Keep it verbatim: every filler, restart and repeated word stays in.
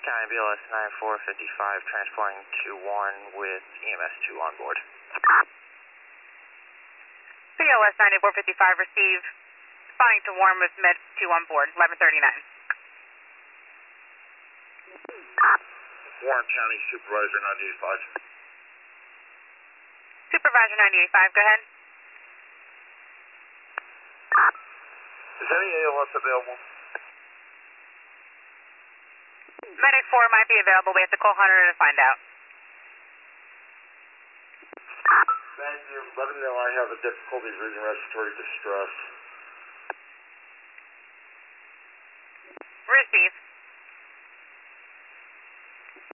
County B L S nine four fifty-five, transporting two one with E M S two on board. B L S nine four fifty-five, receive. Responding to Warren with Med two on board, eleven thirty-nine. Warren County Supervisor ninety eighty-five. Supervisor ninety eighty-five, go ahead. Is any A L S available? Medic four might be available. We have to call Hunter to find out. Thank you. Let him know I have a difficulty reading respiratory distress. Receive.